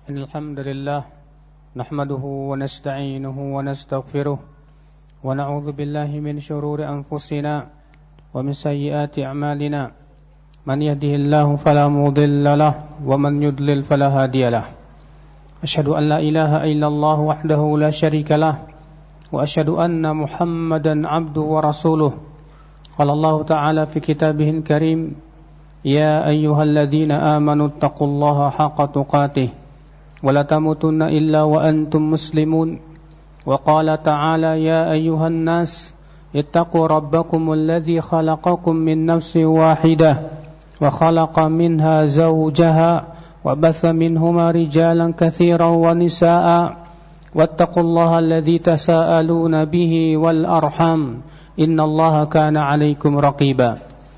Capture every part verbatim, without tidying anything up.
الحمد لله نحمده ونستعينه ونستغفره ونعوذ بالله من شرور أنفسنا ومن سيئات أعمالنا من يهده الله فلا مضل له ومن يضلل فلا هادي له أشهد أن لا إله إلا الله وحده لا شريك له وأشهد أن محمدا عبده ورسوله قال الله تعالى في كتابه الكريم يا أيها الذين آمنوا اتقوا الله حق تقاته ولا تموتن إلا وأنتم مسلمون وقال تعالى يا أيها الناس اتقوا ربكم الذي خلقكم من نفس واحدة وخلق منها زوجها وبث منهما رجالا كثيرا ونساء واتقوا الله الذي تساءلون به والأرحام إن الله كان عليكم رقيبا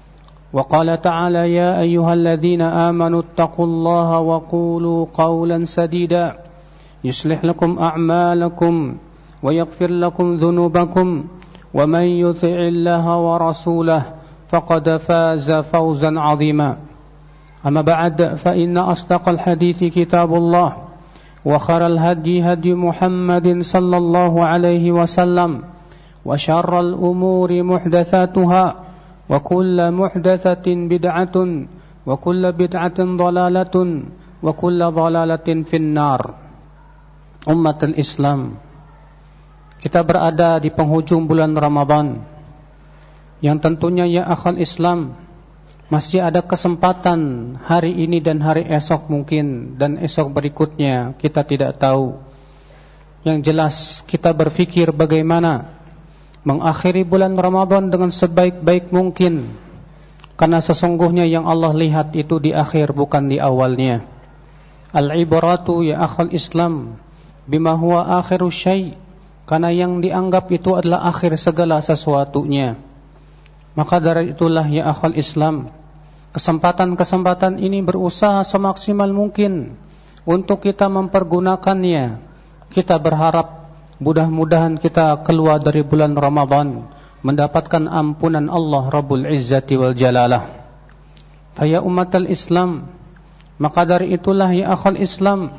وقال تعالى يا أيها الذين آمنوا اتقوا الله وقولوا قولا سديدا يصلح لكم أعمالكم ويغفر لكم ذنوبكم ومن يطع الله ورسوله فقد فاز فوزا عظيما أما بعد فإن أصدق الحديث كتاب الله وخير الهدي هدي محمد صلى الله عليه وسلم وشر الأمور محدثاتها وكل محدثة بدعة وكل بدعة ضلالة وكل ضلالة في النار. Umatul Islam, kita berada di penghujung bulan Ramadan yang tentunya ya akhal Islam masih ada kesempatan hari ini dan hari esok mungkin dan esok berikutnya kita tidak tahu. Yang jelas kita berfikir bagaimana mengakhiri bulan Ramadan dengan sebaik-baik mungkin, karena sesungguhnya yang Allah lihat itu di akhir bukan di awalnya. Al-ibratu ya akhal Islam bima huwa akhiru syai', karena yang dianggap itu adalah akhir segala sesuatunya. Maka dari itulah ya akhal Islam, kesempatan-kesempatan ini berusaha semaksimal mungkin untuk kita mempergunakannya. Kita berharap mudah-mudahan kita keluar dari bulan Ramadan mendapatkan ampunan Allah Rabbul Izzati wal Jalalah. Faya umatal Islam, maka dari itulah ya akhal Islam,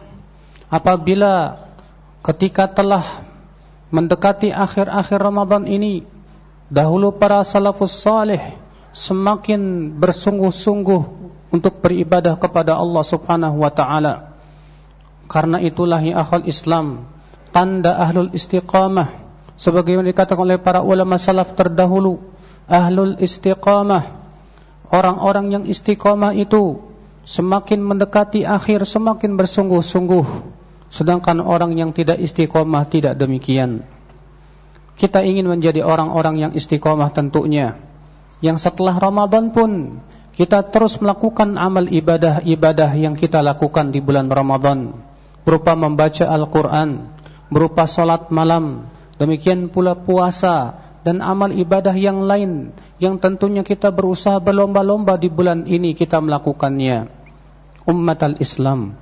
apabila ketika telah mendekati akhir-akhir Ramadan ini, dahulu para salafus salih semakin bersungguh-sungguh untuk beribadah kepada Allah Subhanahu wa taala. Karena itulah ya akhal Islam, tanda ahlul istiqamah, sebagaimana dikatakan oleh para ulama salaf terdahulu, ahlul istiqamah, orang-orang yang istiqamah itu semakin mendekati akhir semakin bersungguh-sungguh, sedangkan orang yang tidak istiqamah tidak demikian. Kita ingin menjadi orang-orang yang istiqamah tentunya, yang setelah Ramadan pun kita terus melakukan amal ibadah-ibadah yang kita lakukan di bulan Ramadan, berupa membaca Al-Quran, berupa salat malam, demikian pula puasa dan amal ibadah yang lain yang tentunya kita berusaha berlomba-lomba di bulan ini kita melakukannya. Ummatul Islam,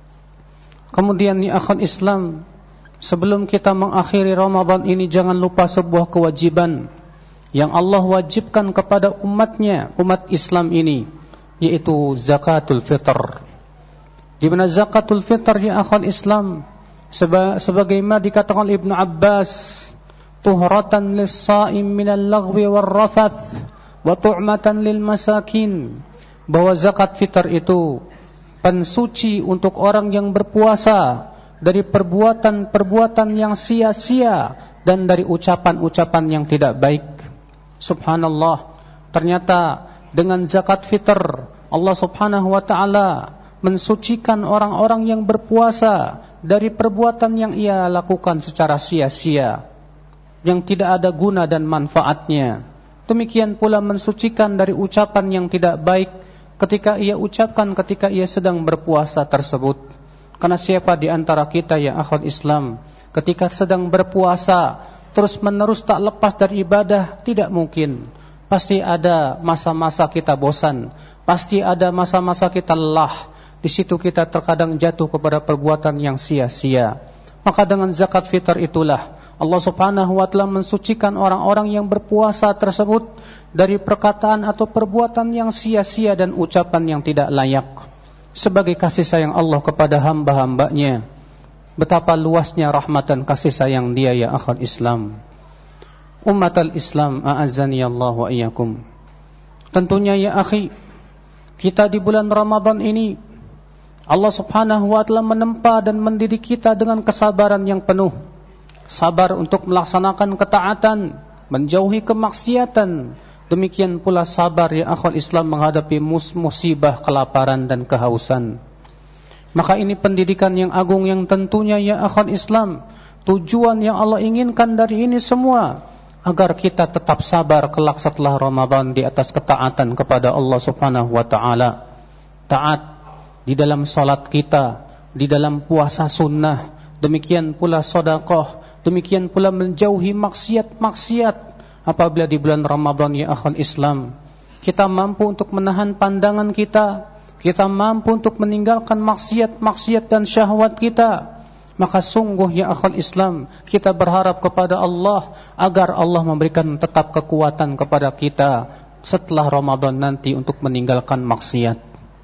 kemudian ya akhal Islam, sebelum kita mengakhiri Ramadan ini jangan lupa sebuah kewajiban yang Allah wajibkan kepada umatnya, umat Islam ini, yaitu zakatul fitr. Di mana zakatul fitr ya akhal Islam, Seba, sebagaimana dikatakan Ibnu Abbas, tuhratan lis-sha'im minal laghwi war-rafath wa tu'matan lil masakin, bahwa zakat fitr itu pensuci untuk orang yang berpuasa dari perbuatan-perbuatan yang sia-sia dan dari ucapan-ucapan yang tidak baik. Subhanallah, ternyata dengan zakat fitr Allah Subhanahu wa taala mensucikan orang-orang yang berpuasa dari perbuatan yang ia lakukan secara sia-sia, yang tidak ada guna dan manfaatnya. Demikian pula mensucikan dari ucapan yang tidak baik ketika ia ucapkan ketika ia sedang berpuasa tersebut. Karena siapa di antara kita ya akhwat Islam ketika sedang berpuasa terus menerus tak lepas dari ibadah? Tidak mungkin. Pasti ada masa-masa kita bosan, pasti ada masa-masa kita lelah. Di situ kita terkadang jatuh kepada perbuatan yang sia-sia. Maka dengan zakat fitr itulah Allah Subhanahu wa taala mensucikan orang-orang yang berpuasa tersebut dari perkataan atau perbuatan yang sia-sia dan ucapan yang tidak layak. sebagai kasih sayang Allah kepada hamba-hambanya. Betapa luasnya rahmat dan kasih sayang Dia ya akhal Islam. Ummatal Islam, a'azzani Allah wa iyyakum. Tentunya ya akhi, kita di bulan Ramadan ini Allah Subhanahu wa taala menempa dan mendidik kita dengan kesabaran yang penuh. Sabar untuk melaksanakan ketaatan, menjauhi kemaksiatan. Demikian pula sabar ya akhwal Islam menghadapi mus musibah, kelaparan dan kehausan. Maka ini pendidikan yang agung yang tentunya ya akhwal Islam, tujuan yang Allah inginkan dari ini semua agar kita tetap sabar kelak setelah Ramadan di atas ketaatan kepada Allah Subhanahu wa taala. Taat di dalam salat kita, di dalam puasa sunnah, demikian pula sedekah, demikian pula menjauhi maksiat-maksiat. Apabila di bulan Ramadan ya akhwal Islam, kita mampu untuk menahan pandangan kita, kita mampu untuk meninggalkan maksiat-maksiat dan syahwat kita, maka sungguh ya akhwal Islam, kita berharap kepada Allah agar Allah memberikan tetap kekuatan kepada kita setelah Ramadan nanti untuk meninggalkan maksiat.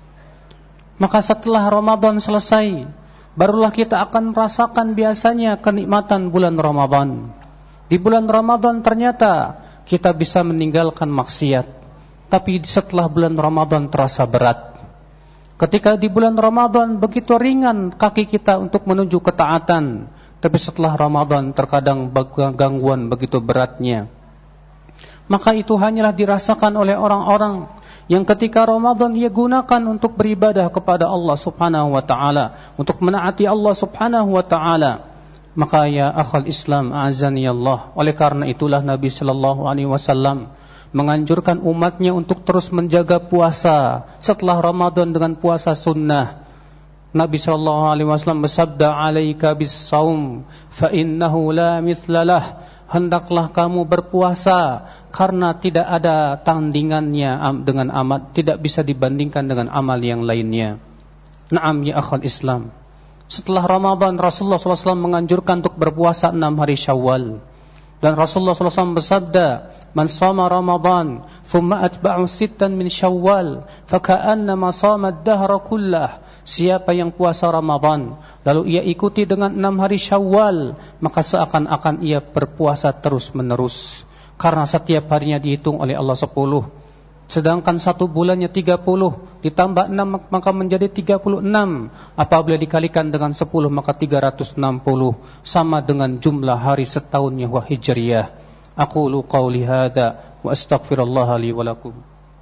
Maka setelah Ramadan selesai, barulah kita akan merasakan biasanya kenikmatan bulan Ramadan. Di bulan Ramadan ternyata kita bisa meninggalkan maksiat, tapi setelah bulan Ramadan terasa berat. Ketika di bulan Ramadan begitu ringan kaki kita untuk menuju ketaatan, tapi setelah Ramadan terkadang gangguan begitu beratnya. Maka itu hanyalah dirasakan oleh orang-orang yang ketika Ramadan ia gunakan untuk beribadah kepada Allah Subhanahu wa taala, untuk menaati Allah Subhanahu wa taala. Maka ya akhwal Islam, a'azani Allah, oleh karena itulah Nabi sallallahu alaihi wasallam menganjurkan umatnya untuk terus menjaga puasa setelah Ramadan dengan puasa sunnah. Nabi sallallahu alaihi wasallam bersabda, "Alaika bis-shaum fa innahu la mithlalah." Hendaklah kamu berpuasa karena tidak ada tandingannya dengan amal, tidak bisa dibandingkan dengan amal yang lainnya. Naam ya akhwal Islam. Setelah Ramadan Rasulullah sallallahu alaihi wasallam menganjurkan untuk berpuasa enam hari Syawal. Dan Rasulullah sallallahu alaihi wasallam bersabda, "Man shama Ramadan, thumma atba'u sittan min Syawal, faka'annama shama ad-dahra kullah." Siapa yang puasa Ramadan, lalu ia ikuti dengan enam hari Syawal, maka seakan-akan ia berpuasa terus-menerus. Karena setiap harinya dihitung oleh Allah sepuluh. Sedangkan satu bulannya tiga puluh, ditambah enam maka menjadi tiga puluh enam. Apabila dikalikan dengan sepuluh maka tiga ratus enam puluh, sama dengan jumlah hari setahunnya wa hijriyah. Aqulu qawli hadza wa astaghfirullah li wa lakum.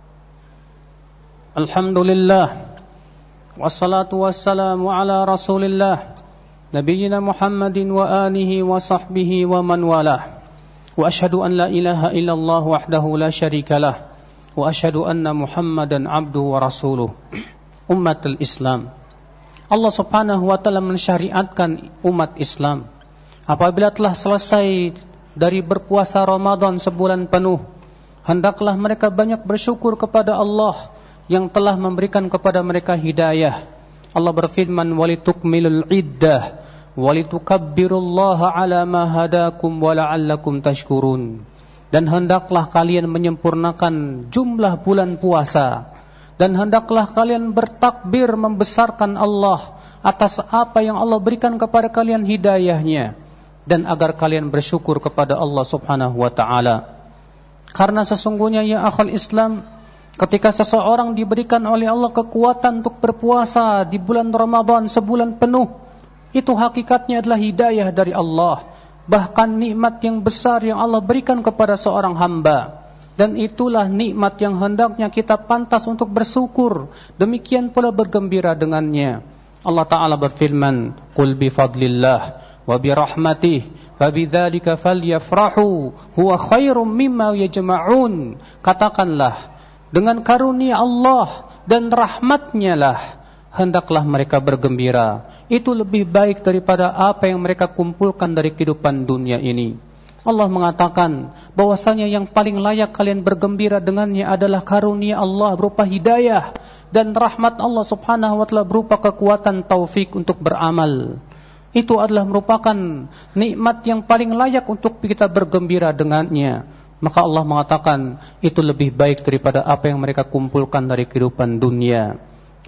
Alhamdulillah wassalatu wassalamu ala Rasulillah nabiyyina Muhammadin wa alihi wa sahbihi wa man walah. Wa asyhadu an la ilaha illallah wahdahu la syarikalah. Wa asyhadu anna Muhammadan abduhu wa rasuluh. Ummatul Islam, Allah Subhanahu wa taala mensyariatkan umat Islam apabila telah selesai dari berpuasa Ramadan sebulan penuh, hendaklah mereka banyak bersyukur kepada Allah yang telah memberikan kepada mereka hidayah. Allah berfirman, "Walitukmilul iddah walitukabbirullaha ala ma hadakum wa la'allakum tashkurun." Dan hendaklah kalian menyempurnakan jumlah bulan puasa, dan hendaklah kalian bertakbir membesarkan Allah atas apa yang Allah berikan kepada kalian hidayahnya, dan agar kalian bersyukur kepada Allah Subhanahu wa taala. Karena sesungguhnya ya akhwal Islam, ketika seseorang diberikan oleh Allah kekuatan untuk berpuasa di bulan Ramadan sebulan penuh, itu hakikatnya adalah hidayah dari Allah. Bahkan nikmat yang besar yang Allah berikan kepada seorang hamba. Dan itulah nikmat yang hendaknya kita pantas untuk bersyukur. Demikian pula bergembira dengannya. Allah Ta'ala berfirman, "Qul bi fadlillah wa bi rahmatih fabidzalika falyafrahu huwa khairum mimma yajma'un." Katakanlah, dengan karunia Allah dan rahmatnya lah hendaklah mereka bergembira. Itu lebih baik daripada apa yang mereka kumpulkan dari kehidupan dunia ini. Allah mengatakan bahwasanya yang paling layak kalian bergembira dengannya adalah karunia Allah berupa hidayah, dan rahmat Allah Subhanahu wa taala berupa kekuatan taufik untuk beramal. Itu adalah merupakan nikmat yang paling layak untuk kita bergembira dengannya. Maka Allah mengatakan itu lebih baik daripada apa yang mereka kumpulkan dari kehidupan dunia.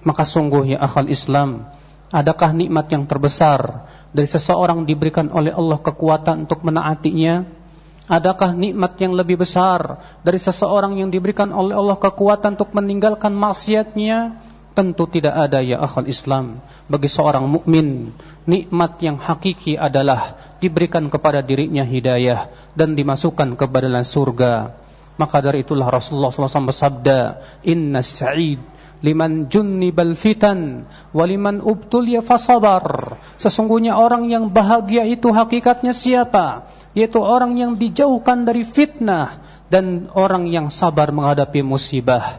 Maka sungguh ya akhal Islam, adakah nikmat yang terbesar dari seseorang diberikan oleh Allah kekuatan untuk menaatinya? Adakah nikmat yang lebih besar dari seseorang yang diberikan oleh Allah kekuatan untuk meninggalkan maksiatnya? Tentu tidak ada ya akhal Islam. Bagi seorang mukmin, nikmat yang hakiki adalah diberikan kepada dirinya hidayah dan dimasukkan ke dalam surga. Maka dari itulah Rasulullah shallallahu alaihi wasallam bersabda, Inna sa'id liman junnibal fitan waliman ubtuliya fasabar. Sesungguhnya orang yang bahagia itu hakikatnya siapa? Yaitu orang yang dijauhkan dari fitnah dan orang yang sabar menghadapi musibah.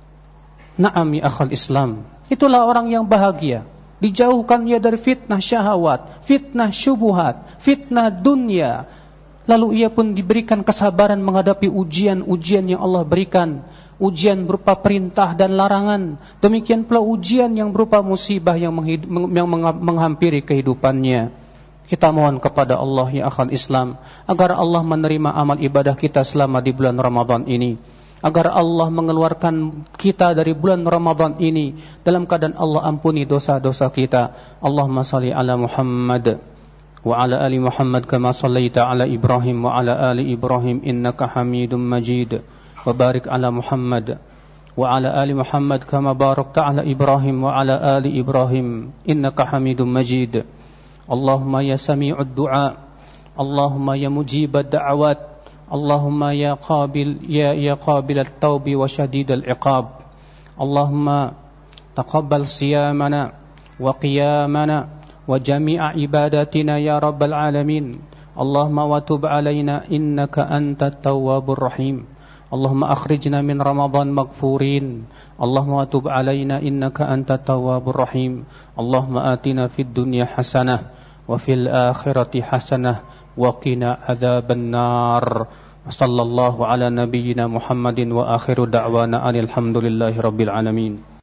Na'am ya akhal Islam, itulah orang yang bahagia. Dijauhkan ia dari fitnah syahwat, fitnah syubuhat, fitnah dunia. Lalu ia pun diberikan kesabaran menghadapi ujian-ujian yang Allah berikan. Ujian berupa perintah dan larangan. Demikian pula ujian yang berupa musibah yang, menghid- yang menghampiri kehidupannya. Kita mohon kepada Allah ya akhal Islam, agar Allah menerima amal ibadah kita selama di bulan Ramadan ini. Agar Allah mengeluarkan kita dari bulan Ramadan ini dalam keadaan Allah ampuni dosa-dosa kita. Allahumma salli ala Muhammad wa ala ali Muhammad kama sallaita ala Ibrahim wa ala ali Ibrahim innaka Hamidum Majid. Wa barik ala Muhammad wa ala ali Muhammad kama barakta ala Ibrahim wa ala ali Ibrahim innaka Hamidum Majid. Allahumma ya sami'ud du'a, Allahumma ya mujibad da'awat, Allahumma ya qabil ya ya qabil at-taub wa shadid al-iqab. Allahumma taqabbal siyamana wa qiyamana wa jami'a ibadatina ya rabbal alamin. Allahumma wa tub alaina innaka antat tawwabur rahim. Allahumma akhrijna min Ramadan maghfurin. Allahumma wa tub alaina innaka antat tawwabur rahim. Allahumma atina fid dunya hasanah wa fil akhirati hasanah wa qina adzaban nar. Sallallahu ala nabiyyina Muhammadin wa akhiru da'wana alhamdulillahi rabbil alamin.